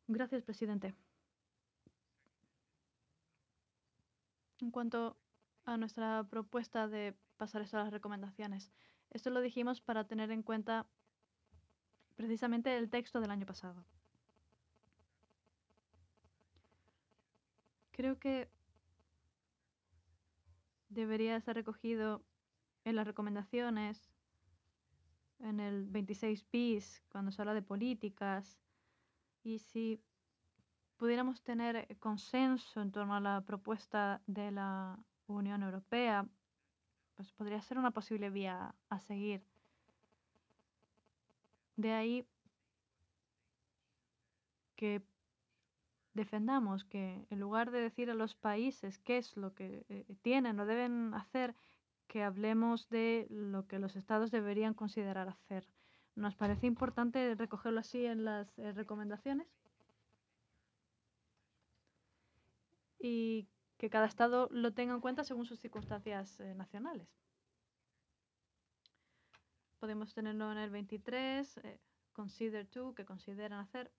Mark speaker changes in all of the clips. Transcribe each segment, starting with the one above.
Speaker 1: Gracias, presidente. En cuanto a nuestra propuesta de pasar esto a las recomendaciones, esto lo dijimos para tener en cuenta precisamente el texto del año pasado. Creo que debería estar recogido en las recomendaciones, en el 26 bis, cuando se habla de políticas, y si pudiéramos tener consenso en torno a la propuesta de la Unión Europea, pues podría ser una posible vía a seguir. De ahí que defendamos que en lugar de decir a los países qué es lo que tienen o deben hacer, que hablemos de lo que los estados deberían considerar hacer. ¿Nos parece importante recogerlo así en las recomendaciones? Y que cada estado lo tenga en cuenta según sus circunstancias nacionales. Podemos tenerlo en el 23, consider to, que consideran hacer.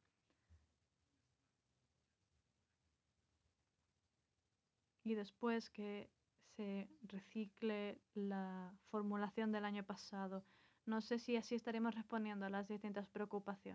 Speaker 1: Y después que se recicle la formulación del año pasado. No sé si así estaremos respondiendo a las distintas preocupaciones.